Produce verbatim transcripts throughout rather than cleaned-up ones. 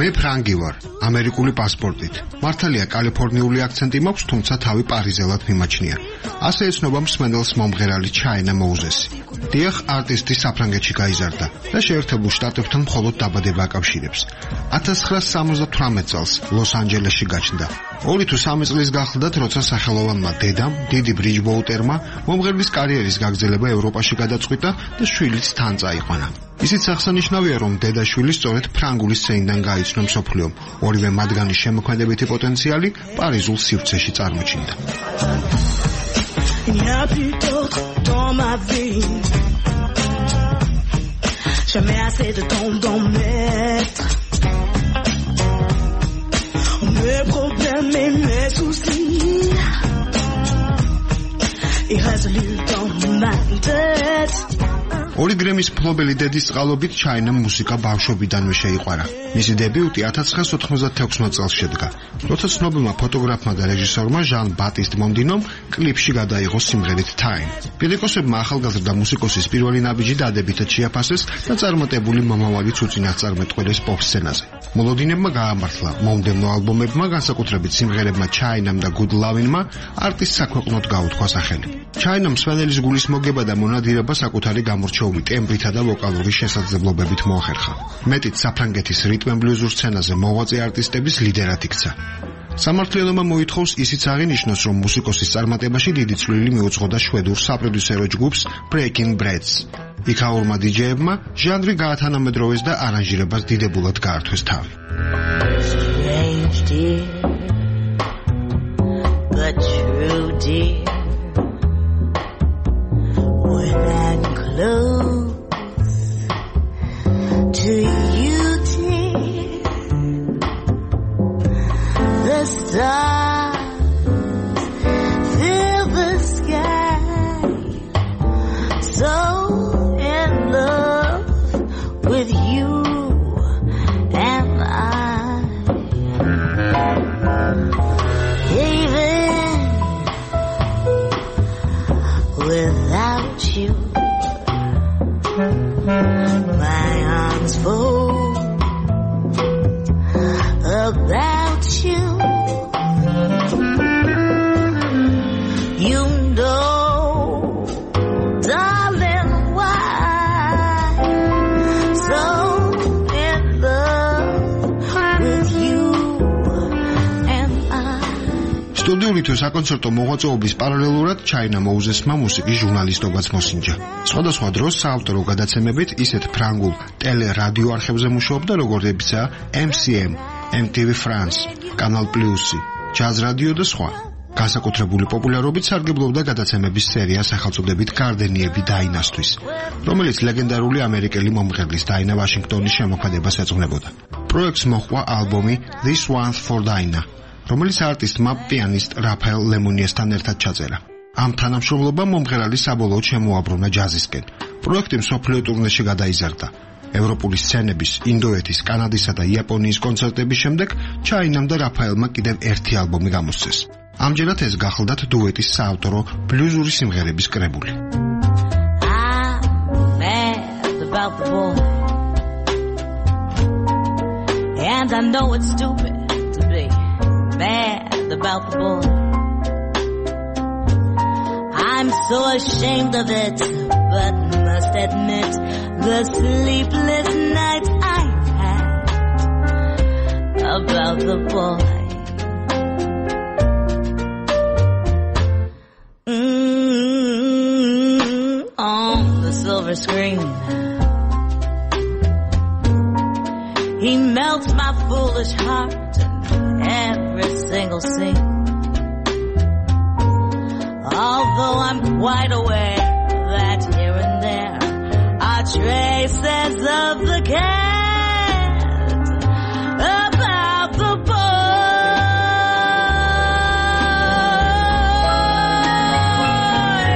მე ფრანგი ვარ, ამერიკული პასპორტით. მართალია კალიფორნიული აქცენტი მაქვს, თუმცა თავი პარიზელად მიმაჩნია. ასე ეცნობა მსმენელს მომღერალი ჩაინა მოუზესი. დიახ, არტისტი საფრანგეთში გაიზარდა და შეერთებულ შტატებთან მხოლოდ დაბადება აკავშირებს. ათას ცხრაასი სამოცდათვრამეტ წელს ლოს-ანჯელესში გაჩნდა. ორი თუ სამი წლის გახლდათ, როცა სახელოვანმა დედამ, დიდი ბრიჯბოუტერმა, მომღერლის კარიერის გაგრძელება ევროპაში გადაწყვიტა და შვილიც თან წაიყვანა. ისიც აღსანიშნავია, რომ დედაშვილი სწორედ ფრანგული სცენიდან გაიცნო მსოფლიომ. ორივე მათგანის შემოქმედებითი პოტენციალი პარიზულ სივრცეში წარმოჩინდა. Jamais assez de temps d'en mettre mes problèmes et mes soucis irrésolus dans ma tête. ორი გრემის მფლობელი დედის წყალობით ჩაინამ მუსიკა ბავშვობიდანვე შეიყვარა. მისი დებიუტი ათას ცხრაასი ოთხმოცდათექვსმეტ წელს შედგა. როცა ცნობილმა ფოტოგრაფმა და რეჟისორმა ჟან ბატისტ მონდინომ კლიპში გადაიღო სიმღერით Time. პედიკოსებმა ახალგაზრდა მუსიკოსის პირველი ნაბიჯი დადებითად შეაფასეს და წარმატებული მომავალიც უწინასწარმეტყველეს პოპ სცენაზე. მოლოდინებმა გაამართლა მომდევნო ალბომებმა, განსაკუთრებით სიმღერებმა China და Good Lovin'-მა არტისტს საქვეყნოდ გაუთქვა სახელი. China მსვენელის გულის მოგება და მონადირება საკუთარი გამორჩეული ტემბრითა და ვოკალური შესაძლებლობებით მოახერხა. მეტიც საფრანგეთის რიტმ-ბლუზურ სცენაზე მოღვაწე არტისტების ლიდერად იქცა. სამართლიანობა მოითხოვს ისიც აღინიშნოს, რომ მუსიკოსის წარმატებაში დიდი წვლილი მიუძღოდა შვედურ საპროდიუსერო ჯგუფს Breaking Breads. იქაურმა დიჯეებმა ჟანრი გაათანამედროვეს და არანჟირებას დიდებულად გაართვეს თავი. Strange dear, but true dear, when I'm close to you dear, the stars fill the sky, so in love with you am I. Even without you, my arms full about you. You know, darling, why so in love with you am I. სტუდიური თუ საკონცერტო მოღვაწეობის პარალელურად ჩაინა მოუზესმა მუსიკის ჟურნალისტობაც მოსინჯა. სხვადასხვა დროს საავტორო გადაცემებით ისეთ ფრანგულ ტელე-რადიო არხებზე მუშაობდა, როგორებიცაა M C M, M T V France, Canal Plus, Jazz Radio და სხვა. განსაკუთრებული პოპულარობით სარგებლობდა გადაცემების სერია სახელწოდებით გარდენიები დაინასთვის, რომელიც ლეგენდარული ამერიკელი მომღერლის დაინა ვაშინგტონის შემოქმედებას ეძღვნებოდა. პროექტს მოჰყვა ალბომი This One's for Dinah, რომელიც არტისტმა პიანისტ რაფაელ ლემონიესთან ერთად ჩაწერა. ამ თანამშრომლობამ მომღერალი საბოლოოდ შემოაბრუნა ჯაზისკენ. პროექტი მსოფლიო ტურნეში გადაიზარდა. ევროპული სცენების, ინდოეთის, კანადისა და იაპონიის კონცერტების შემდეგ ჩაინამ და რაფაელმა კიდევ ერთი ალბომი გამოსცეს. ამჯერად ეს გახლდათ დუეტის საავტორო ბლუზური სიმღერების კრებული. I'm mad about the boy, and I know it's stupid to be mad about the boy. I'm so ashamed of it, but must admit the sleepless nights I've had about the boy. Mm, on the silver screen, he melts my foolish heart in every single scene. Although I'm quite aware that here and there are traces of the cat about the boy.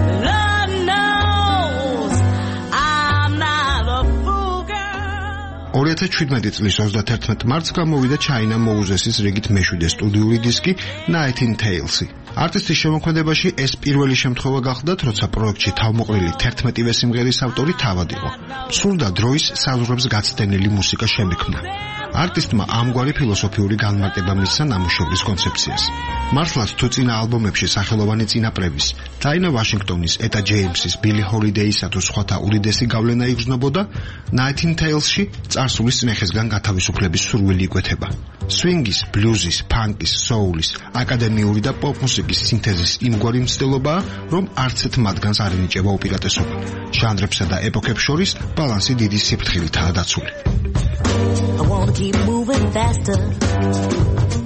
Lord knows I'm not a fool, girl. ორი ათას ჩვიდმეტი წლის ოცდათერთმეტ მარტს გამოვიდა ჩაინა მოუზესის რიგით მეშვიდე სტუდიური დისკი nineteen Tales-ი. არტისტის შემოქმედებაში ეს პირველი შემთხვევა გახდათ, როცა პროექტში თავმოყრილი თერთმეტივე სიმღერის ავტორი თავად იყო. სურდა დროის საზღვრებს გაცდენილი მუსიკა შემექმნა. არტისტმა ამგვარი ფილოსოფიური განმარტება მისცა ნამუშევრის კონცეფციას. მართლაც თუ წინა ალბომებში სახელოვანი წინაპრების, დაინა ვაშინგტონის, ეტა ჯეიმსის, ბილი ჰოლიდეისა თუ სხვათა უდიდესი გავლენა იგრძნობოდა, nineteen Tales-ში წარსულის წინეხესგან გათავისუფლების სურვილი იკვეთება. სვინგის, ბლუზის, ფანკის, соуლის, აკადემიური და პოპ მუსიკის სინთეზის იმგვარი მცდელობაა, რომ არც ერთ მათგანს არ ენიჭება უპირატესობა. ჟანრებსა და ეპოქებს შორის ბალანსი დიდი სიფრთხილითაა დაცული. I wanna keep moving faster.